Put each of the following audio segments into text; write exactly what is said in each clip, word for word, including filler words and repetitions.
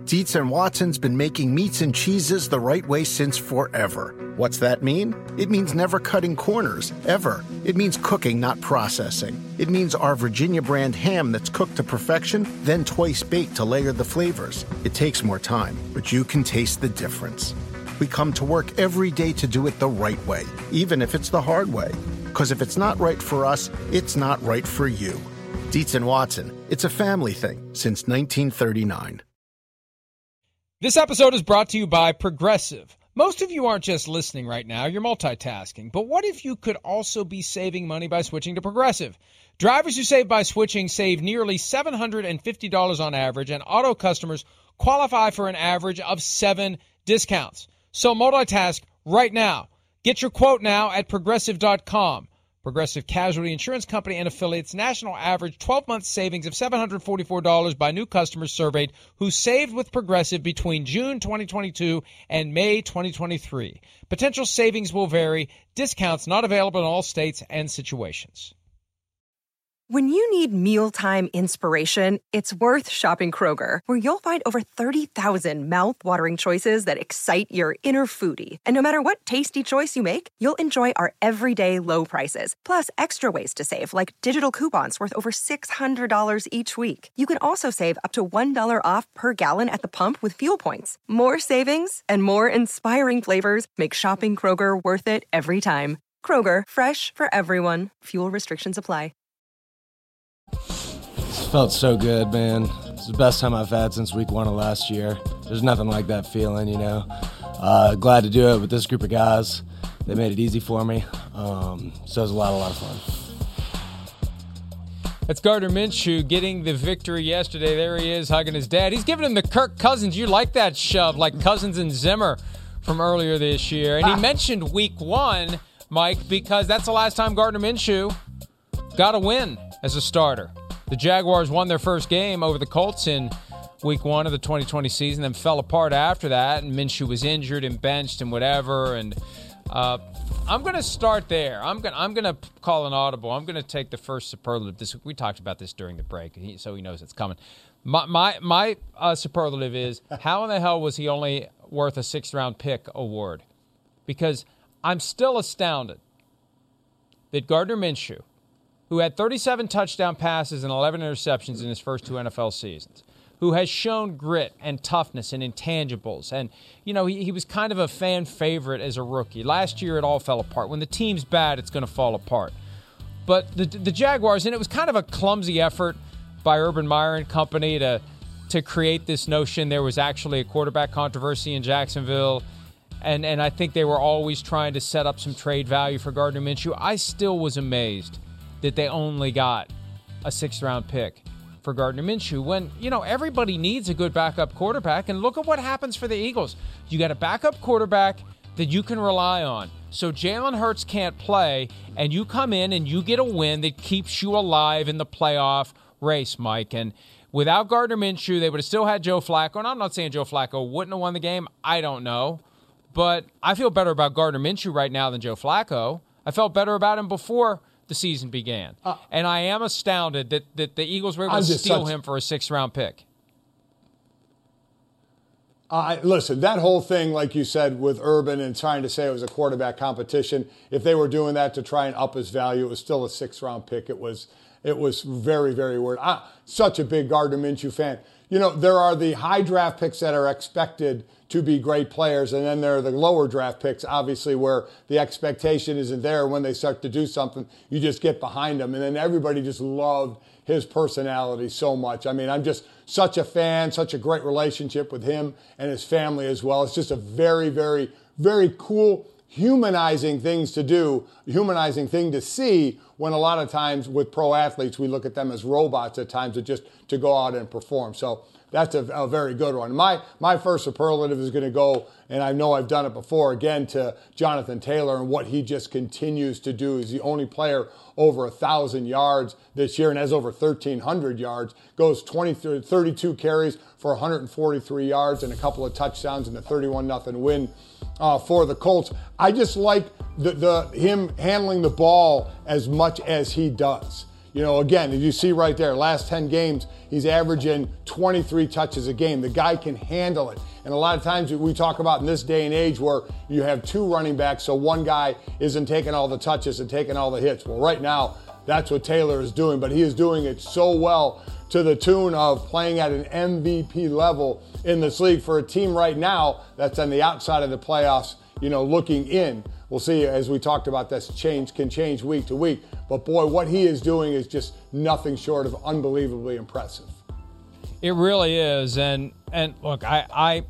Dietz and Watson's been making meats and cheeses the right way since forever. What's that mean? It means never cutting corners, ever. It means cooking, not processing. It means our Virginia brand ham that's cooked to perfection, then twice baked to layer the flavors. It takes more time, but you can taste the difference. We come to work every day to do it the right way, even if it's the hard way. Because if it's not right for us, it's not right for you. Dietz and Watson, it's a family thing since nineteen thirty-nine. This episode is brought to you by Progressive. Most of you aren't just listening right now, you're multitasking. But what if you could also be saving money by switching to Progressive? Drivers who save by switching save nearly seven hundred fifty dollars on average, and auto customers qualify for an average of seven discounts. So multitask right now. Get your quote now at Progressive dot com. Progressive Casualty Insurance Company and affiliates, national average twelve-month savings of seven hundred forty-four dollars by new customers surveyed who saved with Progressive between June twenty twenty-two and May twenty twenty-three. Potential savings will vary. Discounts not available in all states and situations. When you need mealtime inspiration, it's worth shopping Kroger, where you'll find over thirty thousand mouth-watering choices that excite your inner foodie. And no matter what tasty choice you make, you'll enjoy our everyday low prices, plus extra ways to save, like digital coupons worth over six hundred dollars each week. You can also save up to one dollar off per gallon at the pump with fuel points. More savings and more inspiring flavors make shopping Kroger worth it every time. Kroger, fresh for everyone. Fuel restrictions apply. Felt so good, man. It's the best time I've had since week one of last year. There's nothing like that feeling, you know. Uh, glad to do it with this group of guys. They made it easy for me. Um, so it was a lot, a lot of fun. That's Gardner Minshew getting the victory yesterday. There he is, hugging his dad. He's giving him the Kirk Cousins. You like that shove, like Cousins and Zimmer from earlier this year. And he mentioned week one, Mike, because that's the last time Gardner Minshew got a win as a starter. The Jaguars won their first game over the Colts in week one of the twenty twenty season, then fell apart after that, and Minshew was injured and benched and whatever. And uh, I'm going to start there. I'm going I'm going to call an audible. I'm going to take the first superlative. This we talked about this during the break, so he knows it's coming. My my, my uh, superlative is, how in the hell was he only worth a sixth-round pick award? Because I'm still astounded that Gardner Minshew, who had thirty-seven touchdown passes and eleven interceptions in his first two N F L seasons, who has shown grit and toughness and intangibles. And, you know, he, he was kind of a fan favorite as a rookie. Last year, it all fell apart. When the team's bad, it's going to fall apart. But the the Jaguars, and it was kind of a clumsy effort by Urban Meyer and company to, to create this notion there was actually a quarterback controversy in Jacksonville. And, and I think they were always trying to set up some trade value for Gardner Minshew. I still was amazed that they only got a sixth-round pick for Gardner Minshew when, you know, everybody needs a good backup quarterback. And look at what happens for the Eagles. You got a backup quarterback that you can rely on. So Jalen Hurts can't play, and you come in and you get a win that keeps you alive in the playoff race, Mike. And without Gardner Minshew, they would have still had Joe Flacco. And I'm not saying Joe Flacco wouldn't have won the game. I don't know. But I feel better about Gardner Minshew right now than Joe Flacco. I felt better about him before the season began. Uh, and I am astounded that, that the Eagles were able I'm to steal such, him for a sixth-round pick. Uh, listen, that whole thing, like you said, with Urban and trying to say it was a quarterback competition, if they were doing that to try and up his value, it was still a sixth-round pick. It was it was very, very weird. I'm such a big Gardner Minshew fan. You know, there are the high draft picks that are expected to be great players, and then there are the lower draft picks, obviously, where the expectation isn't there. When they start to do something, you just get behind them. And then everybody just loved his personality so much. I mean, I'm just such a fan, such a great relationship with him and his family as well. It's just a very, very, very cool, humanizing things to do, humanizing thing to see, when a lot of times with pro athletes, we look at them as robots at times to just to go out and perform. So that's a, a very good one. My my first superlative is going to go, and I know I've done it before, again, to Jonathan Taylor and what he just continues to do. He's the only player over one thousand yards this year and has over thirteen hundred yards, goes twenty, thirty-two carries for one hundred forty-three yards and a couple of touchdowns in the thirty-one nothing win uh, for the Colts. I just like the, the him handling the ball as much as he does. You know, again, as you see right there, last ten games, he's averaging twenty-three touches a game. The guy can handle it. And a lot of times we talk about in this day and age where you have two running backs, so one guy isn't taking all the touches and taking all the hits. Well, right now, that's what Taylor is doing, but he is doing it so well to the tune of playing at an M V P level in this league for a team right now that's on the outside of the playoffs, you know, looking in. We'll see, as we talked about, this change can change week to week. But boy, what he is doing is just nothing short of unbelievably impressive. It really is. And and look, I I,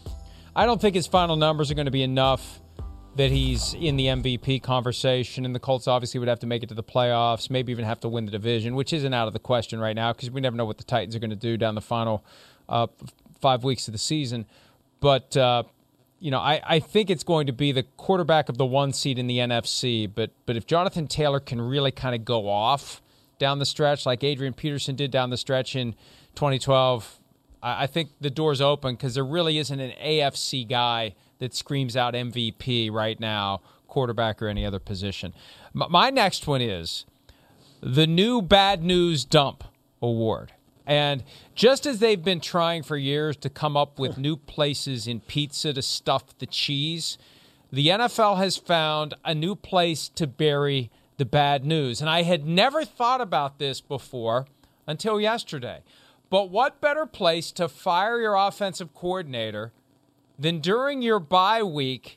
I don't think his final numbers are going to be enough that he's in the M V P conversation. And the Colts obviously would have to make it to the playoffs, maybe even have to win the division, which isn't out of the question right now because we never know what the Titans are going to do down the final uh, five weeks of the season. But, uh, you know, I, I think it's going to be the quarterback of the one seed in the N F C. But but if Jonathan Taylor can really kind of go off down the stretch like Adrian Peterson did down the stretch in twenty twelve, I, I think the door's open because there really isn't an A F C guy that screams out M V P right now, quarterback or any other position. M- my next one is the new Bad News Dump Award. And just as they've been trying for years to come up with new places in pizza to stuff the cheese, the N F L has found a new place to bury the bad news. And I had never thought about this before until yesterday. But what better place to fire your offensive coordinator than during your bye week,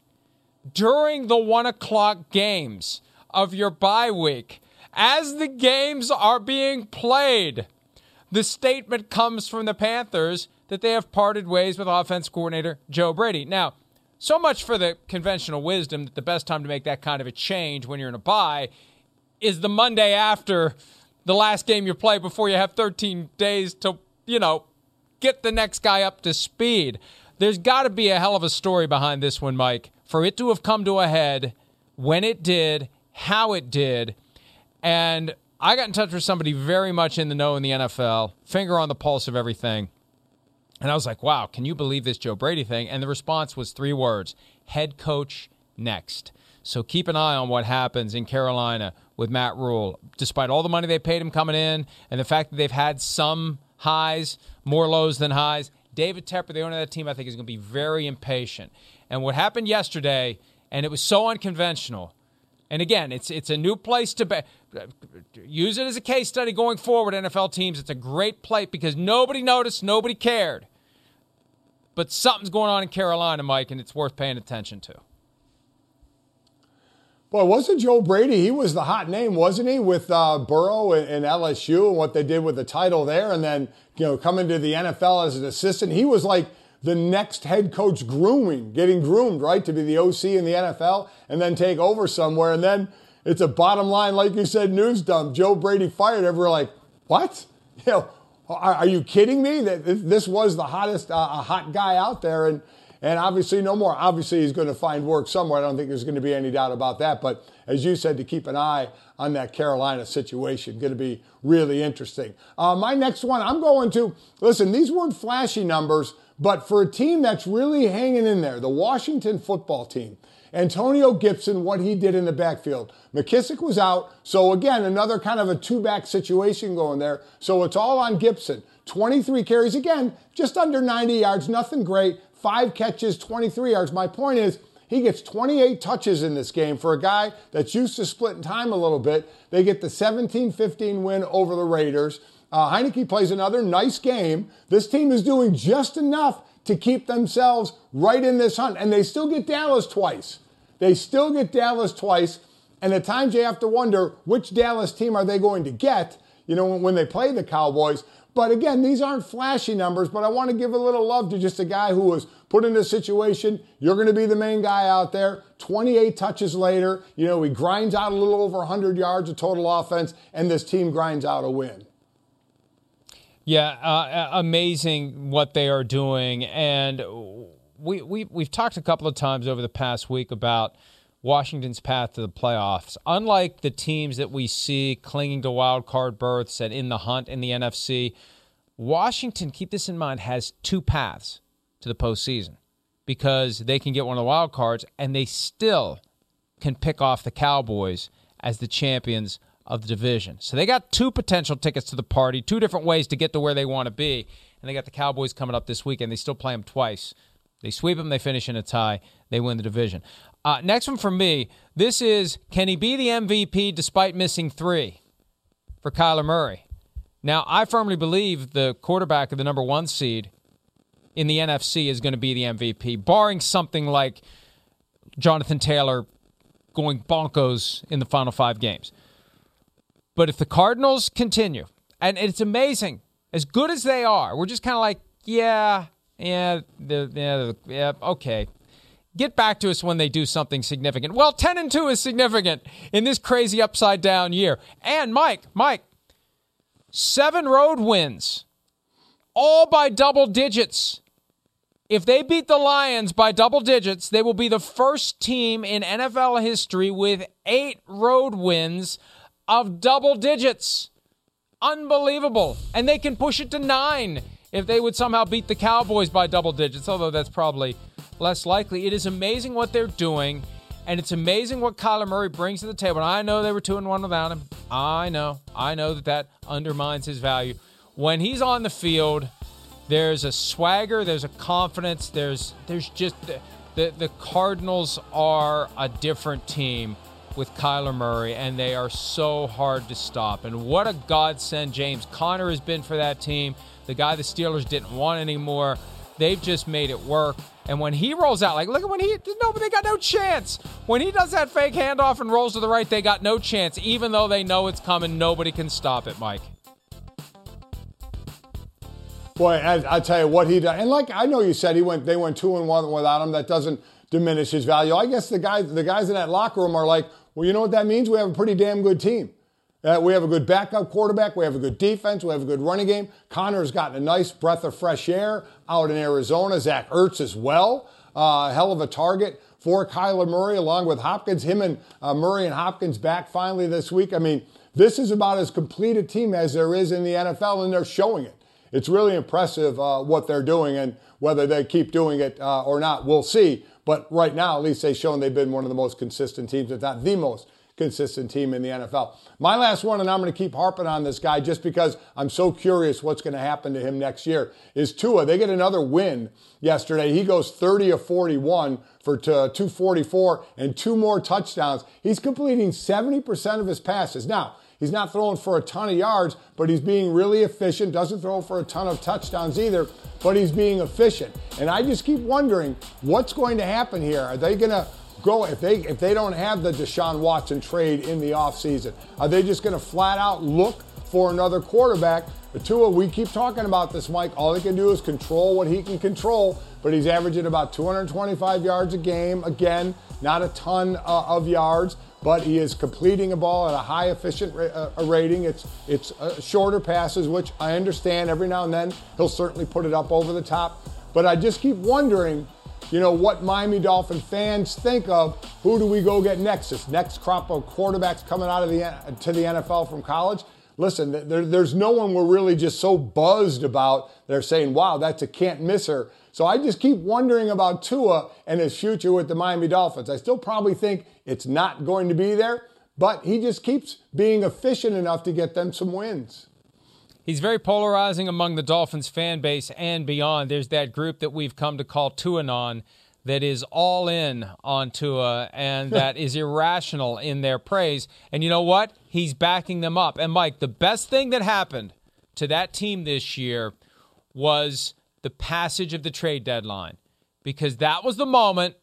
during the one o'clock games of your bye week, as the games are being played? The statement comes from the Panthers that they have parted ways with offense coordinator Joe Brady. Now, so much for the conventional wisdom that the best time to make that kind of a change when you're in a bye is the Monday after the last game you play before you have thirteen days to, you know, get the next guy up to speed. There's got to be a hell of a story behind this one, Mike, for it to have come to a head when it did, how it did, and I got in touch with somebody very much in the know in the N F L, finger on the pulse of everything. And I was like, wow, can you believe this Joe Brady thing? And the response was three words, head coach next. So keep an eye on what happens in Carolina with Matt Rule. Despite all the money they paid him coming in and the fact that they've had some highs, more lows than highs, David Tepper, the owner of that team, I think is going to be very impatient. And what happened yesterday, and it was so unconventional, and again, it's it's a new place to be. Use it as a case study going forward, N F L teams. It's a great play because nobody noticed, nobody cared. But something's going on in Carolina, Mike, and it's worth paying attention to. Boy, wasn't Joe Brady, he was the hot name, wasn't he, with uh, Burrow and, and L S U and what they did with the title there, and then, you know, coming to the N F L as an assistant. He was like the next head coach grooming, getting groomed, right, to be the O C in the N F L and then take over somewhere. And then it's a bottom line, like you said, news dump. Joe Brady fired. Everyone like, what? You know, are, are you kidding me? That this was the hottest, uh, a hot guy out there, and and obviously no more. Obviously he's going to find work somewhere. I don't think there's going to be any doubt about that. But as you said, to keep an eye on that Carolina situation, going to be really interesting. Uh, my next one, I'm going to listen. These weren't flashy numbers. But for a team that's really hanging in there, the Washington football team, Antonio Gibson, what he did in the backfield. McKissick was out, so again, another kind of a two-back situation going there. So it's all on Gibson. twenty-three carries, again, just under ninety yards, nothing great. Five catches, twenty-three yards. My point is, he gets twenty-eight touches in this game for a guy that's used to splitting time a little bit. They get the seventeen fifteen win over the Raiders. Uh, Heineke plays another nice game. This team is doing just enough to keep themselves right in this hunt. And they still get Dallas twice. They still get Dallas twice. And at times you have to wonder which Dallas team are they going to get, you know, when they play the Cowboys. But again, these aren't flashy numbers, but I want to give a little love to just a guy who was put in this situation. You're going to be the main guy out there. twenty-eight touches later, you know, he grinds out a little over one hundred yards of total offense, and this team grinds out a win. Yeah, uh, amazing what they are doing. And we, we, we've talked a couple of times over the past week about Washington's path to the playoffs. Unlike the teams that we see clinging to wild card berths and in the hunt in the N F C, Washington, keep this in mind, has two paths to the postseason because they can get one of the wild cards and they still can pick off the Cowboys as the champions of the division. So they got two potential tickets to the party, two different ways to get to where they want to be. And they got the Cowboys coming up this weekend. They still play them twice. They sweep them, they finish in a tie, they win the division. Uh, next one for me, this is, can he be the M V P despite missing three for Kyler Murray? Now, I firmly believe the quarterback of the number one seed in the N F C is going to be the M V P, barring something like Jonathan Taylor going bonkos in the final five games. But if the Cardinals continue, and it's amazing, as good as they are, we're just kind of like, yeah, yeah, the, yeah, yeah, okay. Get back to us when they do something significant. Well, ten and two is significant in this crazy upside-down year. And, Mike, Mike, seven road wins, all by double digits. If they beat the Lions by double digits, they will be the first team in N F L history with eight road wins of double digits. Unbelievable. And they can push it to nine if they would somehow beat the Cowboys by double digits, although that's probably less likely. It is amazing what they're doing, and it's amazing what Kyler Murray brings to the table. And I know they were two and one without him. I know. I know that that undermines his value. When he's on the field, there's a swagger, there's a confidence, there's there's just the, the, the Cardinals are a different team with Kyler Murray, and they are so hard to stop. And what a godsend James Conner has been for that team, the guy the Steelers didn't want anymore. They've just made it work. And when he rolls out, like, look at when he, no, but they got no chance. When he does that fake handoff and rolls to the right, they got no chance. Even though they know it's coming, nobody can stop it, Mike. Boy, I, I tell you what he did. And like I know you said, he went. They went two and one without him. That doesn't diminish his value. I guess the guys, the guys in that locker room are like, well, you know what that means? We have a pretty damn good team. Uh, we have a good backup quarterback. We have a good defense. We have a good running game. Connor's gotten a nice breath of fresh air out in Arizona. Zach Ertz as well. Uh, hell of a target for Kyler Murray along with Hopkins. Him and uh, Murray and Hopkins back finally this week. I mean, this is about as complete a team as there is in the N F L, and they're showing it. It's really impressive uh, what they're doing, and whether they keep doing it uh, or not, we'll see. But right now, at least they've shown they've been one of the most consistent teams, if not the most consistent team in the N F L. My last one, and I'm going to keep harping on this guy just because I'm so curious what's going to happen to him next year, is Tua. They get another win yesterday. He goes thirty of forty-one for two forty-four and two more touchdowns. He's completing seventy percent of his passes. Now, he's not throwing for a ton of yards, but he's being really efficient. Doesn't throw for a ton of touchdowns either, but he's being efficient. And I just keep wondering what's going to happen here. Are they going to go, if they if they don't have the Deshaun Watson trade in the offseason, are they just going to flat out look for another quarterback? But Tua, we keep talking about this, Mike. All he can do is control what he can control, but he's averaging about two hundred twenty-five yards a game. Again, not a ton uh, of yards, but he is completing a ball at a high efficient ra- uh, rating. It's it's uh, shorter passes, which I understand. Every now and then he'll certainly put it up over the top. But I just keep wondering, you know, what Miami Dolphin fans think of who do we go get next? This next crop of quarterbacks coming out of the to the N F L from college. Listen, there, there's no one we're really just so buzzed about. They're saying, wow, that's a can't misser. So I just keep wondering about Tua and his future with the Miami Dolphins. I still probably think it's not going to be there, but he just keeps being efficient enough to get them some wins. He's very polarizing among the Dolphins fan base and beyond. There's that group that we've come to call Tuanon that is all in on Tua and that is irrational in their praise. And you know what? He's backing them up. And, Mike, the best thing that happened to that team this year was the passage of the trade deadline, because that was the moment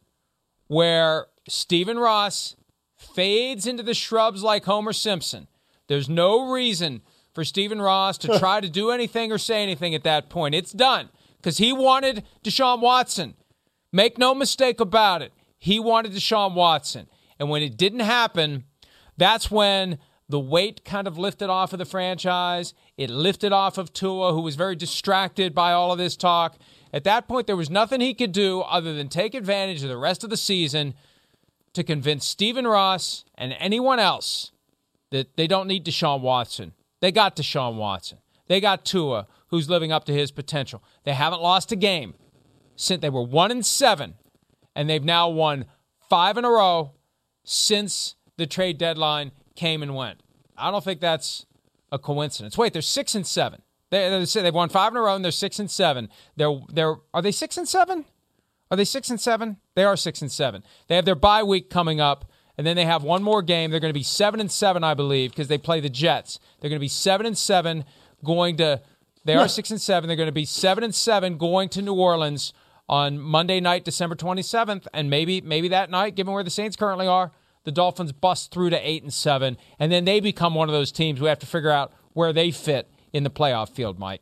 where Stephen Ross fades into the shrubs like Homer Simpson. There's no reason for Stephen Ross to try to do anything or say anything at that point. It's done because he wanted Deshaun Watson. Make no mistake about it. He wanted Deshaun Watson. And when it didn't happen, that's when the weight kind of lifted off of the franchise. It lifted off of Tua, who was very distracted by all of this talk. At that point, there was nothing he could do other than take advantage of the rest of the season to convince Stephen Ross and anyone else that they don't need Deshaun Watson. They got Deshaun Watson. They got Tua, who's living up to his potential. They haven't lost a game since they were one and seven, and they've now won five in a row since the trade deadline came and went. I don't think that's a coincidence. Wait, they're six and seven. They, they they've won five in a row, and they're six and seven. They're they're are they six and seven? Are they six and seven? They are six and seven. They have their bye week coming up, and then they have one more game. They're going to be seven and seven, I believe, because they play the Jets. They're going to be seven and seven, going to. They are six and seven. They're going to be seven and seven, going to New Orleans on Monday night, December twenty-seventh, and maybe maybe that night, given where the Saints currently are, the Dolphins bust through to eight and seven, and then they become one of those teams we have to figure out where they fit in the playoff field, Mike.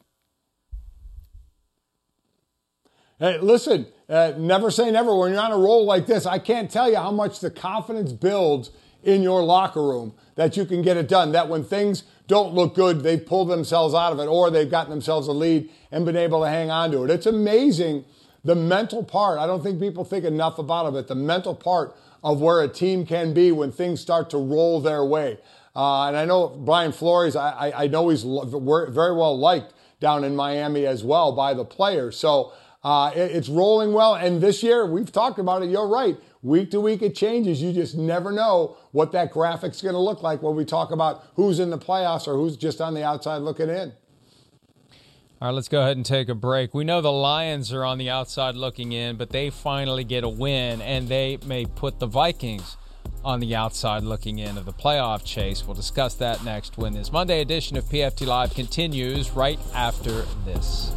Hey, listen, uh, never say never. When you're on a roll like this, I can't tell you how much the confidence builds in your locker room that you can get it done, that when things don't look good, they've pulled themselves out of it, or they've gotten themselves a lead and been able to hang on to it. It's amazing, the mental part. I don't think people think enough about it, the mental part of where a team can be when things start to roll their way. Uh, and I know Brian Flores, I, I, I know he's very well liked down in Miami as well by the players. So uh, it, it's rolling well. And this year, we've talked about it, you're right. Week to week it changes. You just never know what that graphic's going to look like when we talk about who's in the playoffs or who's just on the outside looking in. All right, let's go ahead and take a break. We know the Lions are on the outside looking in, but they finally get a win, and they may put the Vikings on the outside looking in of the playoff chase. We'll discuss that next when this Monday edition of P F T Live continues right after this.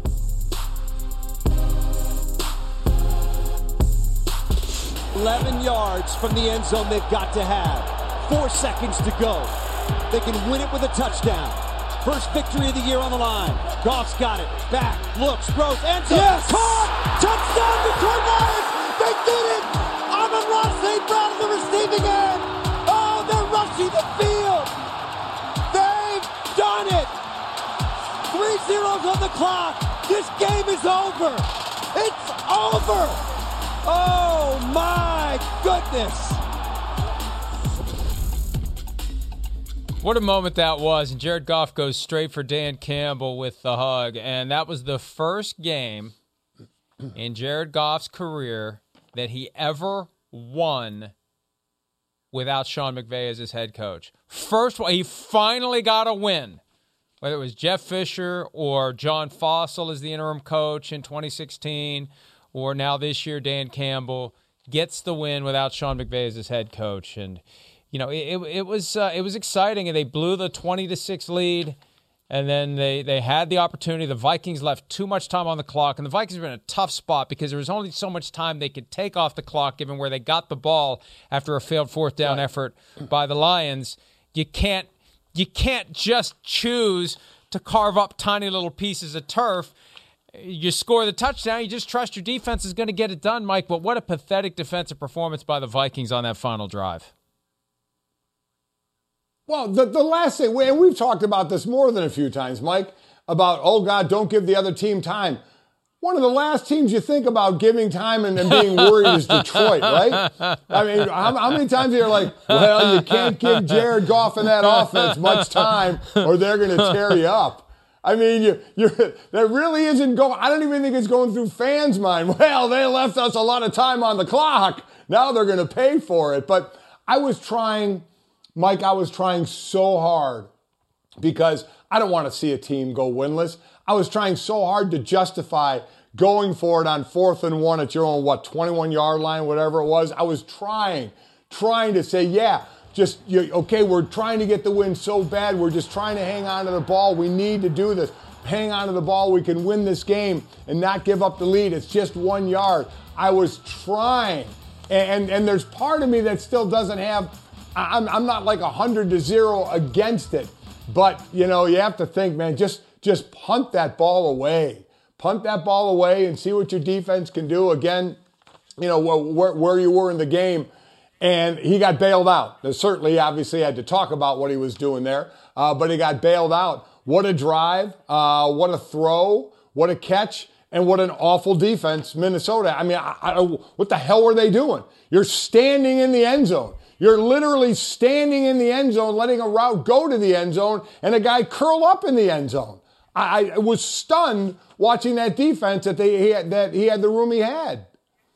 eleven yards from the end zone they've got to have. Four seconds to go. They can win it with a touchdown. First victory of the year on the line. Goff's got it. Back, looks, throws, end zone. Yes! Caught! Touchdown, Detroit Lions! They did it! Amon-Ra Saint Brown on the receiving end. Oh, they're rushing the field. They've done it. Three zeros on the clock. This game is over. It's over. Oh, my goodness. What a moment that was. And Jared Goff goes straight for Dan Campbell with the hug. And that was the first game in Jared Goff's career that he ever won without Sean McVay as his head coach. First one, he finally got a win. Whether it was Jeff Fisher or John Fossil as the interim coach in twenty sixteen, or now this year Dan Campbell gets the win without Sean McVay as his head coach. And you know, it it was uh, it was exciting, and they blew the twenty to six lead, and then they, they had the opportunity. The Vikings left too much time on the clock, and the Vikings were in a tough spot because there was only so much time they could take off the clock given where they got the ball after a failed fourth down right. effort by the Lions. You can't you can't just choose to carve up tiny little pieces of turf. You score the touchdown, you just trust your defense is going to get it done, Mike. But what a pathetic defensive performance by the Vikings on that final drive. Well, the, the last thing, and we've talked about this more than a few times, Mike, about, oh, God, don't give the other team time. One of the last teams you think about giving time and, and being worried is Detroit, right? I mean, how, how many times are you like, well, you can't give Jared Goff and that offense much time or they're going to tear you up. I mean, you, you're, that really isn't going, I don't even think it's going through fans' mind. Well, they left us a lot of time on the clock. Now they're going to pay for it. But I was trying... Mike, I was trying so hard because I don't want to see a team go winless. I was trying so hard to justify going for it on fourth and one at your own, what, twenty-one-yard line, whatever it was. I was trying, trying to say, yeah, just, you, okay, we're trying to get the win so bad. We're just trying to hang on to the ball. We need to do this. Hang on to the ball. We can win this game and not give up the lead. It's just one yard. I was trying. And, and, and there's part of me that still doesn't have... I'm, I'm not like one hundred to zero against it, but, you know, you have to think, man, just just punt that ball away. Punt that ball away and see what your defense can do. Again, you know, where, where you were in the game, and he got bailed out. Now, certainly, he obviously had to talk about what he was doing there, uh, but he got bailed out. What a drive, uh, what a throw, what a catch, and what an awful defense, Minnesota. I mean, I, I, what the hell were they doing? You're standing in the end zone. You're literally standing in the end zone, letting a route go to the end zone, and a guy curl up in the end zone. I, I was stunned watching that defense that they he had, that he had the room he had.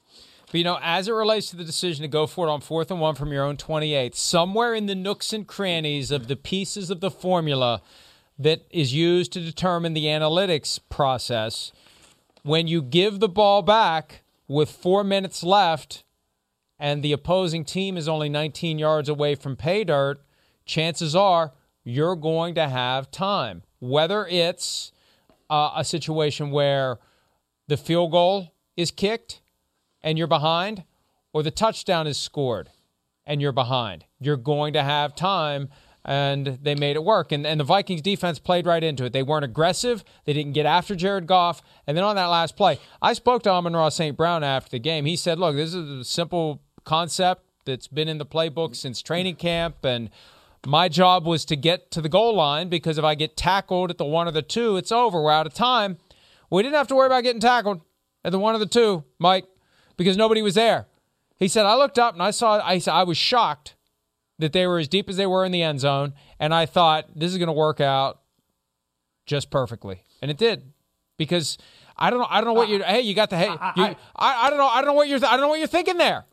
But, you know, as it relates to the decision to go for it on fourth and one from your own twenty-eight, somewhere in the nooks and crannies of the pieces of the formula that is used to determine the analytics process, when you give the ball back with four minutes left and the opposing team is only nineteen yards away from pay dirt, chances are you're going to have time. Whether it's uh, a situation where the field goal is kicked and you're behind, or the touchdown is scored and you're behind, you're going to have time, and they made it work. And, and the Vikings defense played right into it. They weren't aggressive. They didn't get after Jared Goff. And then on that last play, I spoke to Amon-Ra Saint Brown after the game. He said, look, this is a simple concept that's been in the playbook since training camp, and my job was to get to the goal line, because if I get tackled at the one or the two, it's over. We're out of time. We didn't have to worry about getting tackled at the one or the two, Mike, because nobody was there. He said, I looked up and I saw, I, I was shocked that they were as deep as they were in the end zone, and I thought, this is going to work out just perfectly. And it did. Because I don't know, I don't know what you're, hey, you got the, hey, you, I, I, I don't know, I don't know what you're, I don't know what you're thinking there.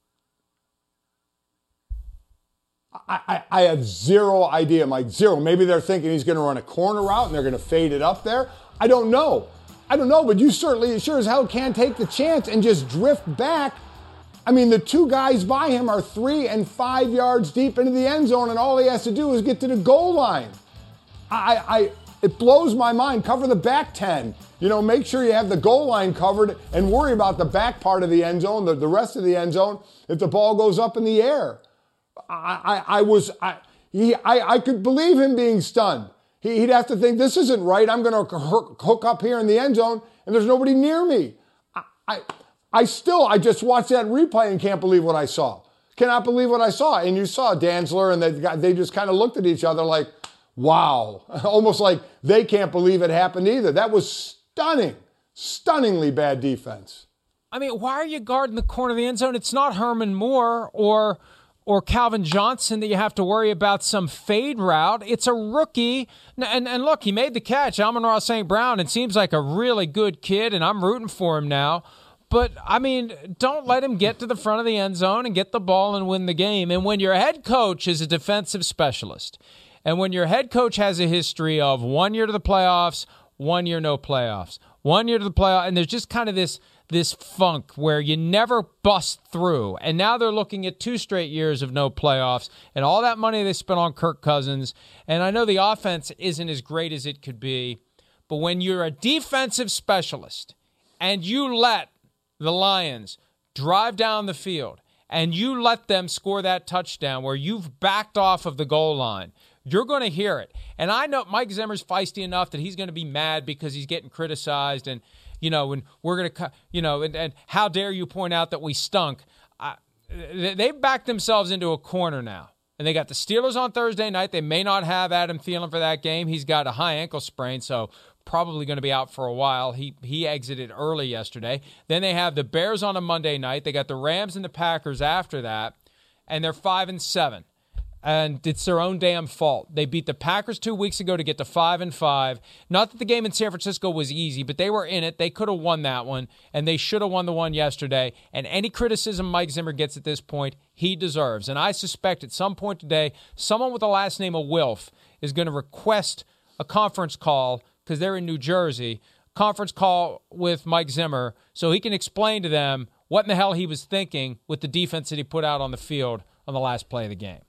I, I have zero idea, Mike. Zero. Maybe they're thinking he's going to run a corner route and they're going to fade it up there. I don't know. I don't know, but you certainly sure as hell can't take the chance and just drift back. I mean, the two guys by him are three and five yards deep into the end zone, and all he has to do is get to the goal line. I, I, it blows my mind. Cover the back ten. You know, make sure you have the goal line covered and worry about the back part of the end zone, the, the rest of the end zone, if the ball goes up in the air. I, I, I was, I, he, I, I could believe him being stunned. He, he'd have to think, this isn't right. I'm going to hook up here in the end zone, and there's nobody near me. I, I, I still, I just watched that replay and can't believe what I saw. Cannot believe what I saw. And you saw Dantzler, and they, they just kind of looked at each other like, wow. Almost like they can't believe it happened either. That was stunning, stunningly bad defense. I mean, why are you guarding the corner of the end zone? It's not Herman Moore or... or Calvin Johnson that you have to worry about some fade route. It's a rookie. And, and look, he made the catch, Amon-Ra Saint Brown. It seems like a really good kid, and I'm rooting for him now. But, I mean, don't let him get to the front of the end zone and get the ball and win the game. And when your head coach is a defensive specialist, and when your head coach has a history of one year to the playoffs, one year no playoffs, one year to the playoffs, and there's just kind of this this funk where you never bust through. And now they're looking at two straight years of no playoffs and all that money they spent on Kirk Cousins. And I know the offense isn't as great as it could be, but when you're a defensive specialist and you let the Lions drive down the field and you let them score that touchdown where you've backed off of the goal line, you're going to hear it. And I know Mike Zimmer's feisty enough that he's going to be mad because he's getting criticized, and you know, and we're going to, you know, and, and how dare you point out that we stunk. I, they backed themselves into a corner now. And they got the Steelers on Thursday night. They may not have Adam Thielen for that game. He's got a high ankle sprain, so probably going to be out for a while. He he exited early yesterday. Then they have the Bears on a Monday night. They got the Rams and the Packers after that, and they're five and seven. And it's their own damn fault. They beat the Packers two weeks ago to get to five and five. Not that the game in San Francisco was easy, but they were in it. They could have won that one, and they should have won the one yesterday. And any criticism Mike Zimmer gets at this point, he deserves. And I suspect at some point today, someone with the last name of Wilf is going to request a conference call, because they're in New Jersey, conference call with Mike Zimmer so he can explain to them what in the hell he was thinking with the defense that he put out on the field on the last play of the game.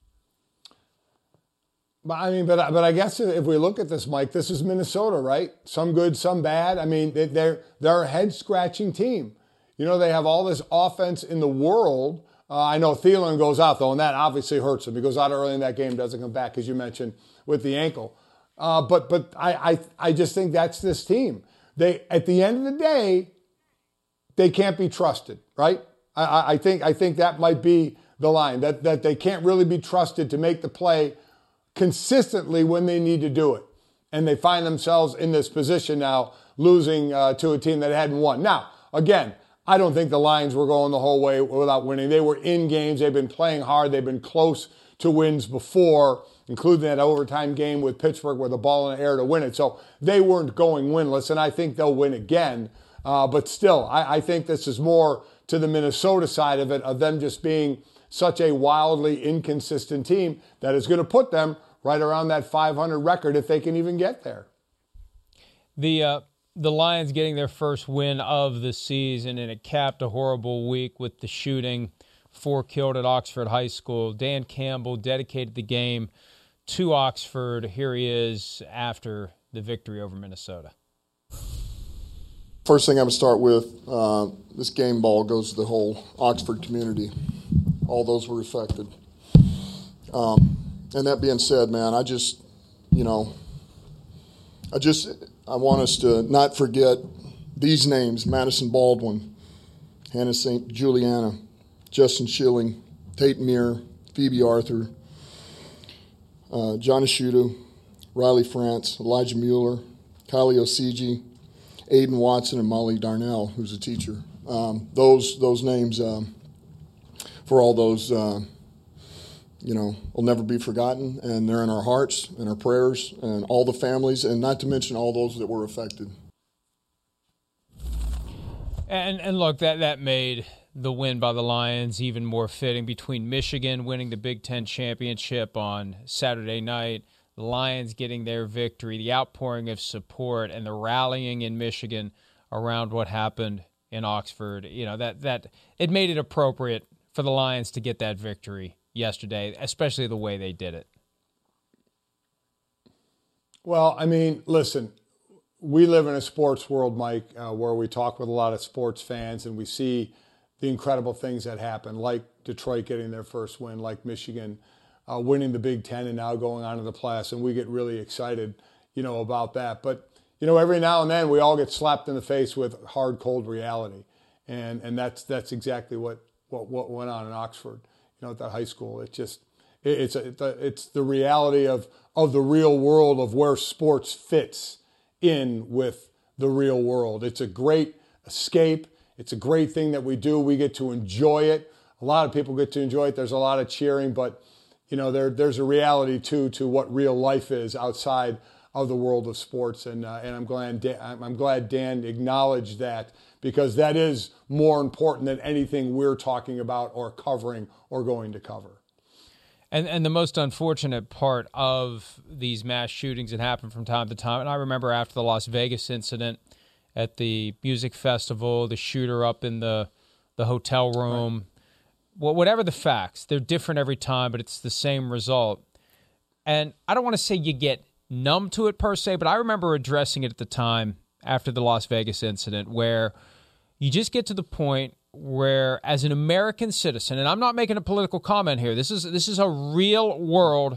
But I mean, but but I guess if we look at this, Mike, this is Minnesota, right? Some good, some bad. I mean, they're they're a head-scratching team. You know, they have all this offense in the world. Uh, I know Thielen goes out though, and that obviously hurts him. He goes out early in that game, doesn't come back, as you mentioned, with the ankle. Uh, but but I, I I just think that's this team. They at the end of the day, they can't be trusted, right? I, I think I think that might be the line, that that they can't really be trusted to make the play consistently when they need to do it. And they find themselves in this position now, losing uh, to a team that hadn't won. Now, again, I don't think the Lions were going the whole way without winning. They were in games. They've been playing hard. They've been close to wins before, including that overtime game with Pittsburgh where the ball in the air to win it. So they weren't going winless, and I think they'll win again. Uh, but still, I, I think this is more to the Minnesota side of it, of them just being such a wildly inconsistent team that is going to put them right around that five hundred record if they can even get there. The uh, the Lions getting their first win of the season, and it capped a horrible week with the shooting, four killed at Oxford High School. Dan Campbell dedicated the game to Oxford. Here he is after the victory over Minnesota. First thing I'm going to start with, uh, this game ball goes to the whole Oxford community. All those were affected. Um, and that being said, man, I just, you know, I just, I want us to not forget these names: Madison Baldwin, Hannah Saint Juliana, Justin Schilling, Tate Meir, Phoebe Arthur, uh, John Ashudu, Riley France, Elijah Mueller, Kylie Osigi, Aiden Watson, and Molly Darnell, who's a teacher. Um, those those names, um, for all those, uh, you know, will never be forgotten, and they're in our hearts and our prayers, and all the families, and not to mention all those that were affected. And and look, that that made the win by the Lions even more fitting. Between Michigan winning the Big Ten championship on Saturday night, the Lions getting their victory, the outpouring of support, and the rallying in Michigan around what happened in Oxford, you know, that that it made it appropriate for the Lions to get that victory yesterday, especially the way they did it. Well, I mean, listen, we live in a sports world, Mike, uh, where we talk with a lot of sports fans and we see the incredible things that happen, like Detroit getting their first win, like Michigan uh, winning the Big Ten and now going on to the playoffs, and we get really excited, you know, about that. But, you know, every now and then we all get slapped in the face with hard, cold reality, and and that's that's exactly what, what, what went on in Oxford, you know, at that high school. It just it, it's a, it's the reality of of the real world of where sports fits in with the real world. It's a great escape. It's a great thing that we do. We get to enjoy it. A lot of people get to enjoy it. There's a lot of cheering, but you know, there there's a reality too to what real life is outside of the world of sports, and uh, and I'm glad Dan, I'm glad Dan acknowledged that, because that is more important than anything we're talking about or covering or going to cover. And and the most unfortunate part of these mass shootings that happen from time to time, and I remember after the Las Vegas incident at the music festival, the shooter up in the the hotel room. Right. Well, whatever the facts, they're different every time, but it's the same result. And I don't want to say you get numb to it per se, but I remember addressing it at the time after the Las Vegas incident, where you just get to the point where, as an American citizen, and I'm not making a political comment here, this is this is a real world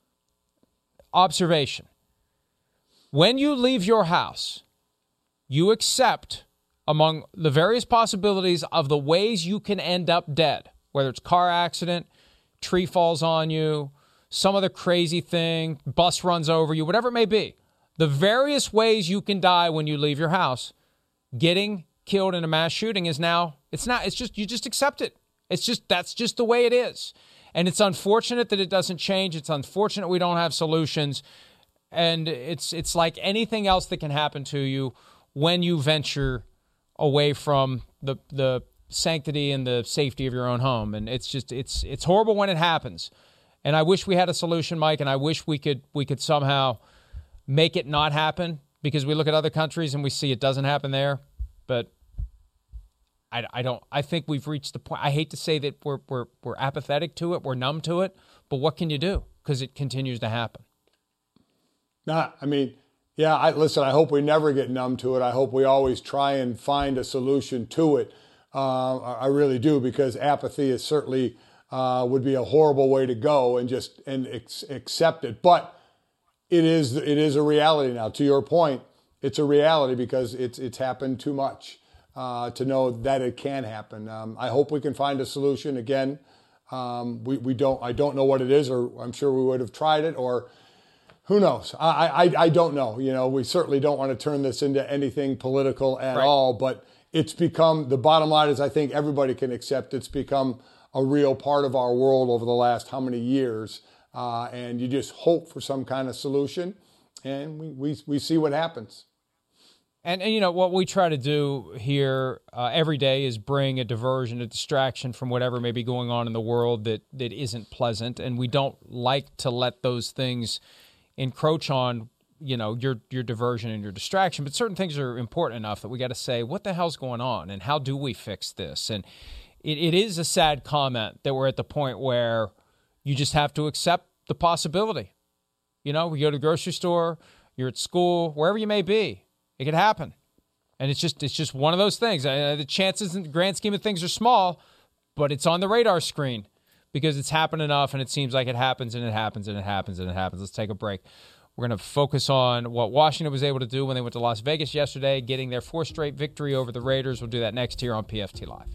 observation. When you leave your house, you accept, among the various possibilities of the ways you can end up dead, whether it's car accident, tree falls on you, some other crazy thing, bus runs over you, whatever it may be, the various ways you can die when you leave your house, getting killed in a mass shooting is now, it's not, it's just, you just accept it. It's just, that's just the way it is. And it's unfortunate that it doesn't change. It's unfortunate we don't have solutions. And it's, it's like anything else that can happen to you when you venture away from the, the sanctity and the safety of your own home. And it's just, it's, it's horrible when it happens. And I wish we had a solution, Mike, and I wish we could, we could somehow make it not happen, because we look at other countries and we see it doesn't happen there. But I, I don't, I think we've reached the point. I hate to say that we're, we're, we're apathetic to it. We're numb to it, but what can you do? Because it continues to happen. Nah, I mean, yeah, I, listen, I hope we never get numb to it. I hope we always try and find a solution to it. Uh, I really do, because apathy is certainly uh, would be a horrible way to go, and just and ex- accept it. But it is it is a reality now. To your point, it's a reality because it's it's happened too much uh, to know that it can happen. Um, I hope we can find a solution. Again, um, we we don't. I don't know what it is, or I'm sure we would have tried it, or. Who knows? I, I I don't know. You know, we certainly don't want to turn this into anything political at right. all, but it's become, the bottom line is I think everybody can accept it's become a real part of our world over the last how many years, uh, and you just hope for some kind of solution, and we, we, we see what happens. And, and, you know, what we try to do here uh, every day is bring a diversion, a distraction from whatever may be going on in the world that, that isn't pleasant. And we don't like to let those things encroach on, you know, your your diversion and your distraction. But certain things are important enough that we got to say, what the hell's going on? And how do we fix this? And it, it is a sad comment that we're at the point where you just have to accept the possibility. You know, we go to the grocery store, you're at school, wherever you may be. It could happen. And it's just it's just one of those things. Uh, the chances in the grand scheme of things are small, but it's on the radar screen because it's happened enough, and it seems like it happens and it happens and it happens and it happens. Let's take a break. We're going to focus on what Washington was able to do when they went to Las Vegas yesterday, getting their fourth straight victory over the Raiders. We'll do that next here on P F T Live.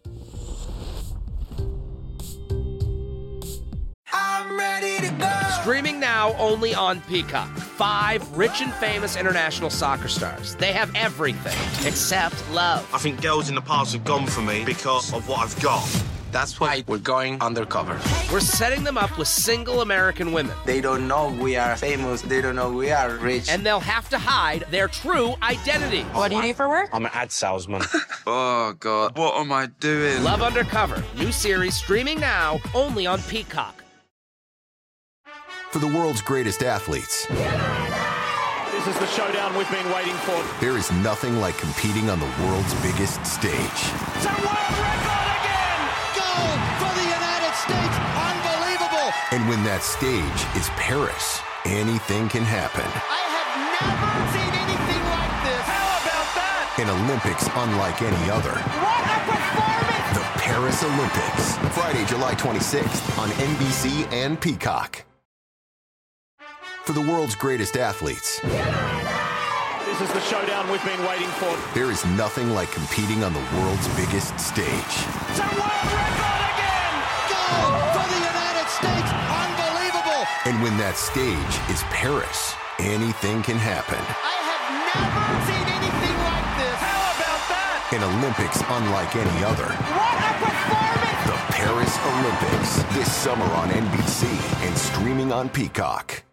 I'm ready to go. Streaming now only on Peacock. Five rich and famous international soccer stars. They have everything except love. I think girls in the past have gone for me because of what I've got. That's why we're going undercover. We're setting them up with single American women. They don't know we are famous. They don't know we are rich. And they'll have to hide their true identity. What do you do for work? I'm an ad salesman. Oh, God. What am I doing? Love Undercover. New series streaming now only on Peacock. For the world's greatest athletes, This is the showdown we've been waiting for. there is nothing like competing on the world's biggest stage. It's a world record again! Goal for the United States! Unbelievable! And when that stage is Paris, anything can happen. I have never seen anything like this. How about that? An Olympics unlike any other. What a performance! The Paris Olympics, Friday, July twenty-sixth on N B C and Peacock. For the world's greatest athletes, This is the showdown we've been waiting for. there is nothing like competing on the world's biggest stage. It's a world record again! Goal for the United States! Unbelievable! And when that stage is Paris, anything can happen. I have never seen anything like this. How about that? An Olympics unlike any other. What a performance! The Paris Olympics, this summer on N B C and streaming on Peacock.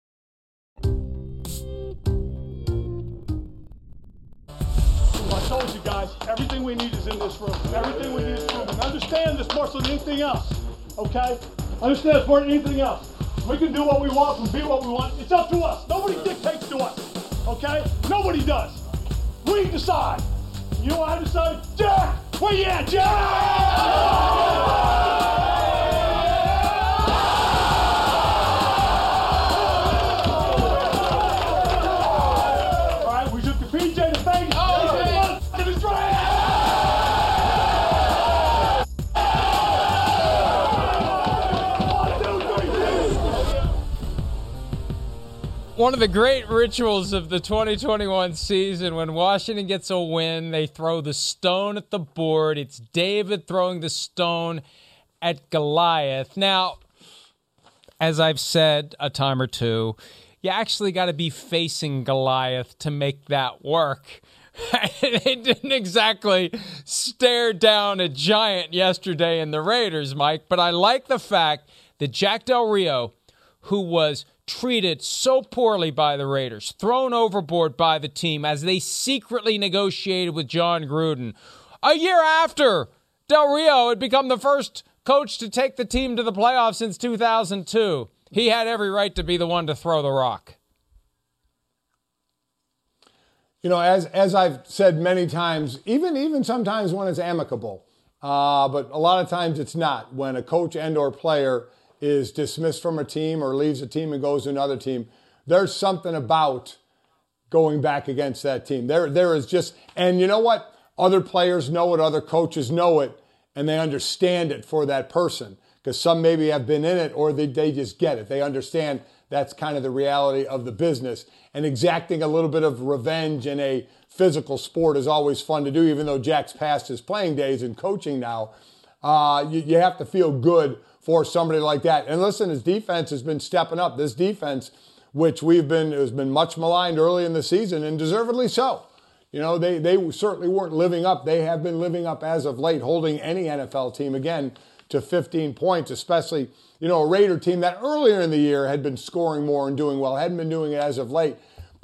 I told you guys, everything we need is in this room. Everything we need is in this room. And understand this more so than anything else, okay? Understand this more than anything else. We can do what we want and be what we want. It's up to us. Nobody dictates to us, okay? Nobody does. We decide. You know what I decide? Jack! Where you at, Jack? One of the great rituals of the twenty twenty-one season, when Washington gets a win, they throw the stone at the board. It's David throwing the stone at Goliath. Now, as I've said a time or two, you actually got to be facing Goliath to make that work. They didn't exactly stare down a giant yesterday in the Raiders, Mike, but I like the fact that Jack Del Rio, who was treated so poorly by the Raiders, thrown overboard by the team as they secretly negotiated with John Gruden. A year after Del Rio had become the first coach to take the team to the playoffs since two thousand two, he had every right to be the one to throw the rock. You know, as as I've said many times, even even sometimes when it's amicable, uh, but a lot of times it's not. When a coach and or player is dismissed from a team or leaves a team and goes to another team, there's something about going back against that team. There, there is just, and you know what? Other players know it, other coaches know it, and they understand it for that person. Because some maybe have been in it, or they, they just get it. They understand that's kind of the reality of the business. And exacting a little bit of revenge in a physical sport is always fun to do, even though Jack's past his playing days and coaching now. Uh, you, you have to feel good for somebody like that. And listen, his defense has been stepping up. This defense, which we've been, has been much maligned early in the season, and deservedly so. You know, they, they certainly weren't living up. They have been living up as of late, holding any N F L team, again, to fifteen points, especially, you know, a Raider team that earlier in the year had been scoring more and doing well, hadn't been doing it as of late.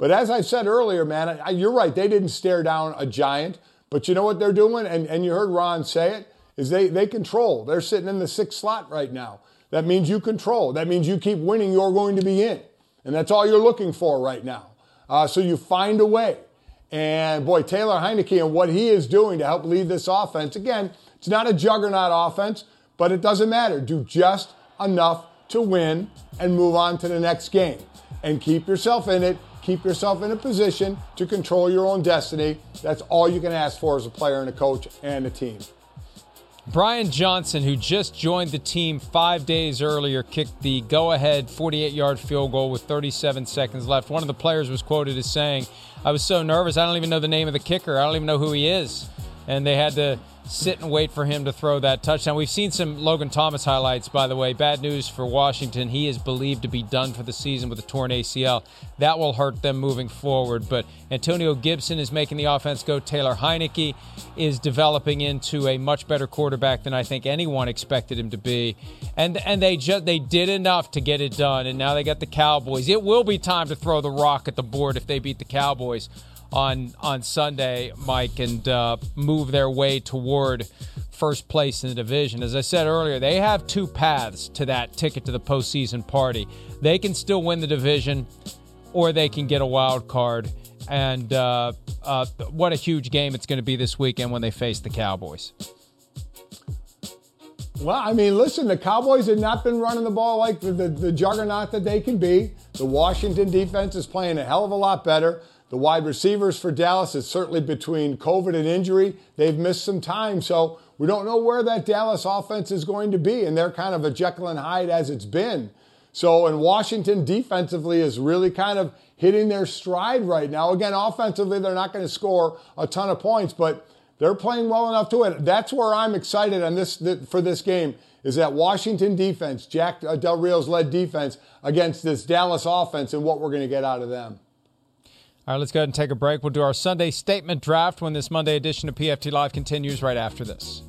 But as I said earlier, man, I, you're right. They didn't stare down a giant. But you know what they're doing? And, and you heard Ron say it, is they, they control. They're sitting in the sixth slot right now. That means you control. That means you keep winning, you're going to be in. And that's all you're looking for right now. Uh, so you find a way. And, boy, Taylor Heinicke and what he is doing to help lead this offense. Again, it's not a juggernaut offense, but it doesn't matter. Do just enough to win and move on to the next game. And keep yourself in it. Keep yourself in a position to control your own destiny. That's all you can ask for as a player and a coach and a team. Brian Johnson, who just joined the team five days earlier, kicked the go-ahead forty-eight-yard field goal with thirty-seven seconds left. One of the players was quoted as saying, I was so nervous, I don't even know the name of the kicker. I don't even know who he is. And they had to sit and wait for him to throw that touchdown. We've seen some Logan Thomas highlights, by the way. Bad news for Washington. He is believed to be done for the season with a torn A C L. That will hurt them moving forward. But Antonio Gibson is making the offense go. Taylor Heinicke is developing into a much better quarterback than I think anyone expected him to be. And and they just they did enough to get it done. And now they got the Cowboys. It will be time to throw the rock at the board if they beat the Cowboys on on Sunday, Mike, and uh, move their way toward first place in the division. As I said earlier, they have two paths to that ticket to the postseason party. They can still win the division, or they can get a wild card. And uh, uh, what a huge game it's going to be this weekend when they face the Cowboys. Well, I mean, listen, the Cowboys have not been running the ball like the, the, the juggernaut that they can be. The Washington defense is playing a hell of a lot better. The wide receivers for Dallas is certainly between COVID and injury. They've missed some time, so we don't know where that Dallas offense is going to be, and they're kind of a Jekyll and Hyde as it's been. So, and Washington defensively is really kind of hitting their stride right now. Again, offensively, they're not going to score a ton of points, but they're playing well enough to win. That's where I'm excited on this for this game, is that Washington defense, Jack Del Rio's led defense, against this Dallas offense and what we're going to get out of them. All right, let's go ahead and take a break. We'll do our Sunday statement draft when this Monday edition of P F T Live continues right after this.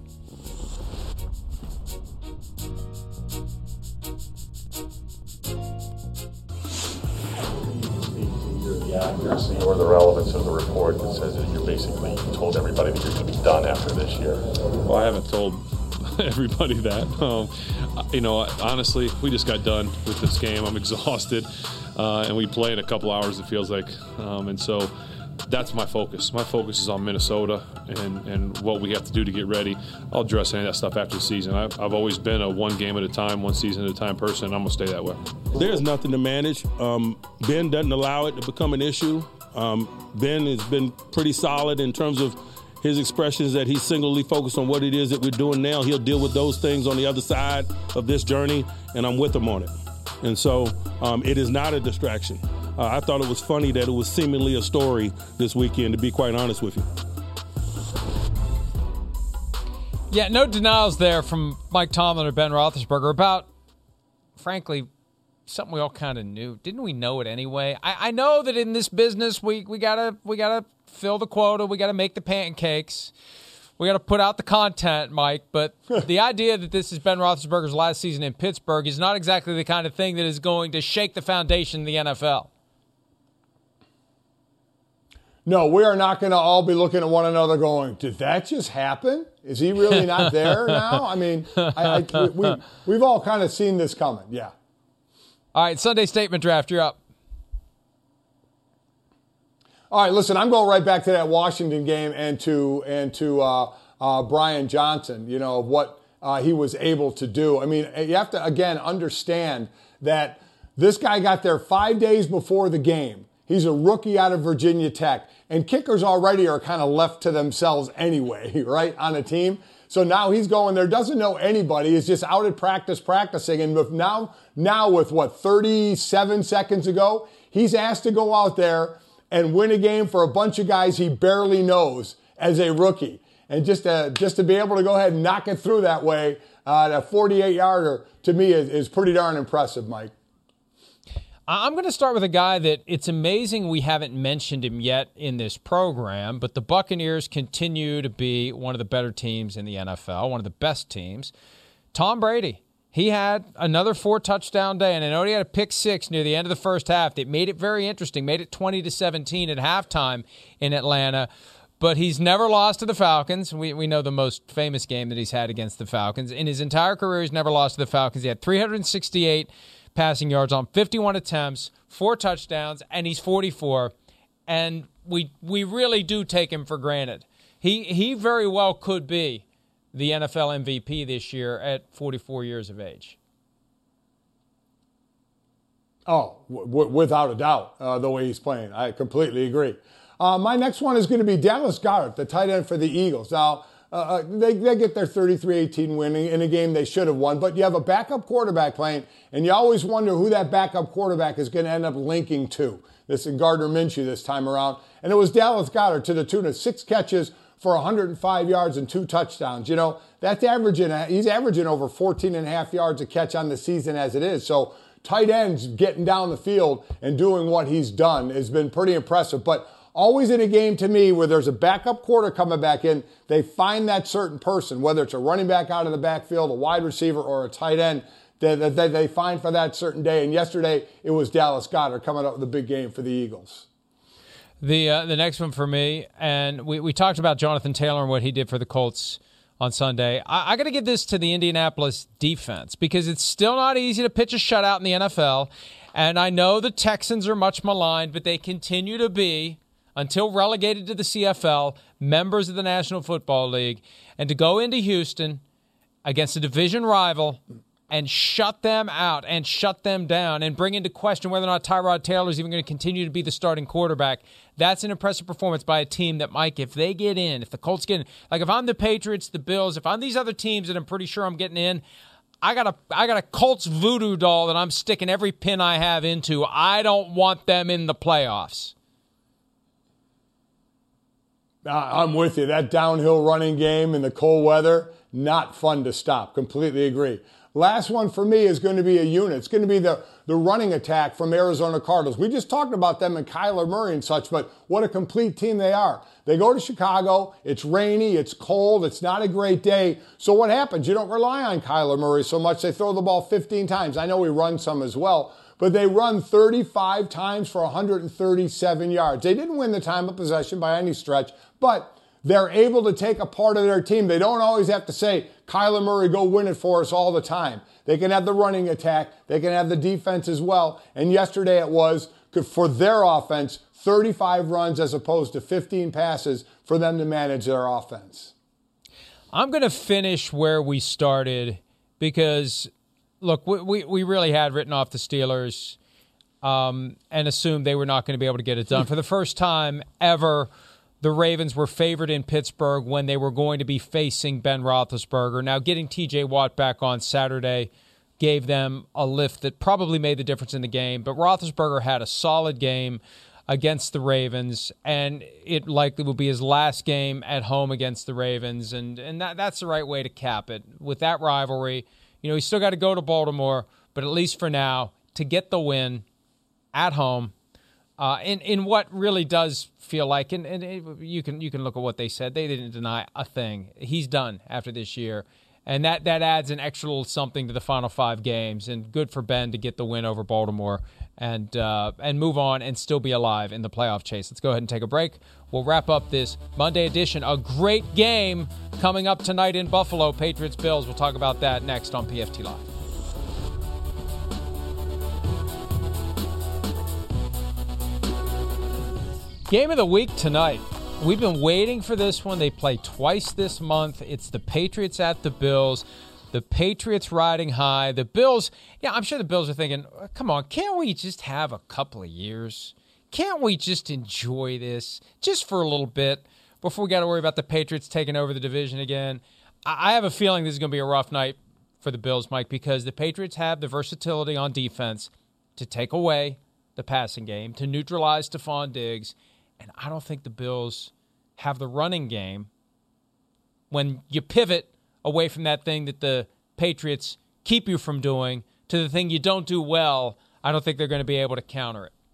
The accuracy or the relevance of the report that says that you're basically told everybody that you're going to be done after this year? Well, I haven't told everybody that. Um, you know, honestly, we just got done with this game. I'm exhausted. Uh, and we play in a couple hours, it feels like. Um, and so that's my focus. My focus is on Minnesota and, and what we have to do to get ready. I'll address any of that stuff after the season. I've, I've always been a one game at a time, one season at a time person, and I'm going to stay that way. There's nothing to manage. Um, Ben doesn't allow it to become an issue. Um, Ben has been pretty solid in terms of his expressions that he's singularly focused on what it is that we're doing now. He'll deal with those things on the other side of this journey, and I'm with him on it. And so um, it is not a distraction. Uh, I thought it was funny that it was seemingly a story this weekend, to be quite honest with you. Yeah, no denials there from Mike Tomlin or Ben Roethlisberger about, frankly, something we all kind of knew. Didn't we know it anyway? I, I know that in this business we we gotta we gotta fill the quota, we gotta make the pancakes. We got to put out the content, Mike, but the idea that this is Ben Roethlisberger's last season in Pittsburgh is not exactly the kind of thing that is going to shake the foundation of the N F L. No, we are not going to all be looking at one another going, did that just happen? Is he really not there now? I mean, I, I, we, we've all kind of seen this coming, yeah. All right, Sunday statement draft, you're up. All right, listen, I'm going right back to that Washington game and to and to uh, uh, Brian Johnson, you know, what uh, he was able to do. I mean, you have to, again, understand that this guy got there five days before the game. He's a rookie out of Virginia Tech. And kickers already are kind of left to themselves anyway, right, on a team. So now he's going there, doesn't know anybody, is just out at practice practicing. And with now, now with, what, thirty-seven seconds ago, he's asked to go out there and win a game for a bunch of guys he barely knows as a rookie. And just to, just to be able to go ahead and knock it through that way, uh, that forty-eight-yarder, to me, is, is pretty darn impressive, Mike. I'm going to start with a guy that it's amazing we haven't mentioned him yet in this program, but the Buccaneers continue to be one of the better teams in the N F L, one of the best teams. Tom Brady. He had another four-touchdown day, and I know he had a pick six near the end of the first half that made it very interesting, made it twenty to seventeen at halftime in Atlanta. But he's never lost to the Falcons. We we know the most famous game that he's had against the Falcons. In his entire career, he's never lost to the Falcons. He had three hundred sixty-eight passing yards on fifty-one attempts, four touchdowns, and he's forty-four. And we we really do take him for granted. He he very well could be the N F L M V P this year at forty-four years of age. Oh, w- without a doubt, uh, the way he's playing. I completely agree. Uh, my next one is going to be Dallas Goedert, the tight end for the Eagles. Now, uh, they, they get their thirty-three eighteen win in a game they should have won, but you have a backup quarterback playing, and you always wonder who that backup quarterback is going to end up linking to. This is Gardner Minshew this time around. And it was Dallas Goedert to the tune of six catches for one hundred five yards and two touchdowns. You know, that's averaging, he's averaging over fourteen and a half yards a catch on the season as it is. So tight ends getting down the field and doing what he's done has been pretty impressive. But always in a game to me where there's a backup quarter coming back in, they find that certain person, whether it's a running back out of the backfield, a wide receiver, or a tight end, that they, they, they find for that certain day. And yesterday it was Dallas Goedert coming up with a big game for the Eagles. The uh, the next one for me, and we, we talked about Jonathan Taylor and what he did for the Colts on Sunday. I, I got to give this to the Indianapolis defense because it's still not easy to pitch a shutout in the N F L. And I know the Texans are much maligned, but they continue to be, until relegated to the C F L, members of the National Football League. And to go into Houston against a division rival and shut them out and shut them down and bring into question whether or not Tyrod Taylor is even going to continue to be the starting quarterback, that's an impressive performance by a team that, Mike, if they get in, if the Colts get in, like if I'm the Patriots, the Bills, if I'm these other teams that I'm pretty sure I'm getting in, I got a I got a Colts voodoo doll that I'm sticking every pin I have into. I don't want them in the playoffs. I'm with you. That downhill running game in the cold weather, not fun to stop. Completely agree. Last one for me is going to be a unit. It's going to be the, the running attack from Arizona Cardinals. We just talked about them and Kyler Murray and such, but what a complete team they are. They go to Chicago. It's rainy. It's cold. It's not a great day. So what happens? You don't rely on Kyler Murray so much. They throw the ball fifteen times. I know we run some as well, but they run thirty-five times for one hundred thirty-seven yards. They didn't win the time of possession by any stretch, but they're able to take a part of their team. They don't always have to say, Kyler Murray, go win it for us all the time. They can have the running attack. They can have the defense as well. And yesterday it was, for their offense, thirty-five runs as opposed to fifteen passes for them to manage their offense. I'm going to finish where we started because, look, we, we, we really had written off the Steelers um, and assumed they were not going to be able to get it done. For the first time ever, the Ravens were favored in Pittsburgh when they were going to be facing Ben Roethlisberger. Now, getting T J Watt back on Saturday gave them a lift that probably made the difference in the game. But Roethlisberger had a solid game against the Ravens, and it likely will be his last game at home against the Ravens. And, and that, that's the right way to cap it. With that rivalry, you know, he's still got to go to Baltimore, but at least for now, to get the win at home, Uh, in, in what really does feel like, and, and it, you can you can look at what they said. They didn't deny a thing. He's done after this year. And that, that adds an extra little something to the final five games. And good for Ben to get the win over Baltimore and uh, and move on and still be alive in the playoff chase. Let's go ahead and take a break. We'll wrap up this Monday edition. A great game coming up tonight in Buffalo, Patriots-Bills. We'll talk about that next on P F T Live. Game of the week tonight. We've been waiting for this one. They play twice this month. It's the Patriots at the Bills. The Patriots riding high. The Bills, yeah, I'm sure the Bills are thinking, come on, can't we just have a couple of years? Can't we just enjoy this just for a little bit before we got to worry about the Patriots taking over the division again? I have a feeling this is going to be a rough night for the Bills, Mike, because the Patriots have the versatility on defense to take away the passing game, to neutralize Stephon Diggs. And I don't think the Bills have the running game when you pivot away from that thing that the Patriots keep you from doing to the thing you don't do well. I don't think they're going to be able to counter it.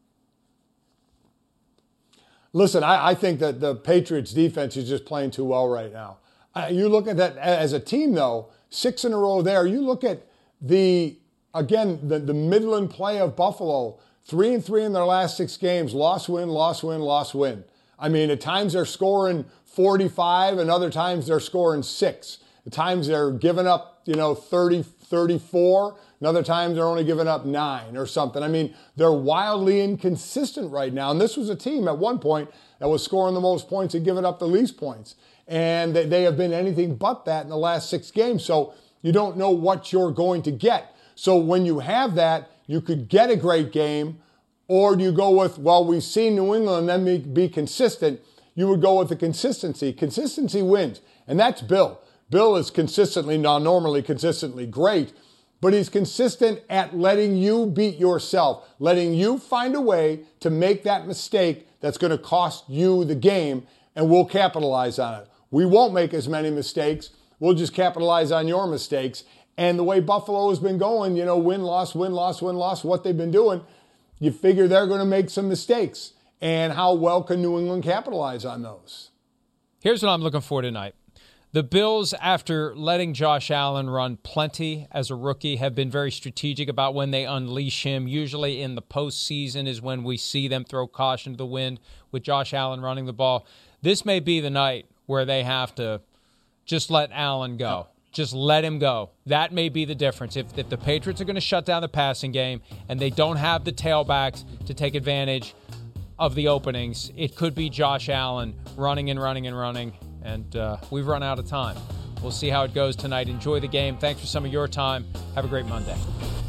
Listen, I, I think that the Patriots defense is just playing too well right now. Uh, you look at that as a team, though, six in a row there. You look at the again the, the Midland play of Buffalo, three and three in their last six games, loss, win, loss, win, loss, win. I mean, at times they're scoring forty-five, and other times they're scoring six. At times they're giving up, you know, thirty, thirty-four. And other times they're only giving up nine or something. I mean, they're wildly inconsistent right now. And this was a team at one point that was scoring the most points and giving up the least points. And they, they have been anything but that in the last six games. So you don't know what you're going to get. So when you have that, you could get a great game, or do you go with, well, we've seen New England and then be, be consistent. You would go with the consistency. Consistency wins. And that's Bill. Bill is consistently, not normally consistently great, but he's consistent at letting you beat yourself, letting you find a way to make that mistake that's going to cost you the game, and we'll capitalize on it. We won't make as many mistakes. We'll just capitalize on your mistakes. And the way Buffalo has been going, you know, win, loss, win, loss, win, loss, what they've been doing, you figure they're going to make some mistakes. And how well can New England capitalize on those? Here's what I'm looking for tonight. The Bills, after letting Josh Allen run plenty as a rookie, have been very strategic about when they unleash him. Usually in the postseason is when we see them throw caution to the wind with Josh Allen running the ball. This may be the night where they have to just let Allen go. Just let him go. That may be the difference. If, if the Patriots are going to shut down the passing game and they don't have the tailbacks to take advantage of the openings, it could be Josh Allen running and running and running. And uh, we've run out of time. We'll see how it goes tonight. Enjoy the game. Thanks for some of your time. Have a great Monday.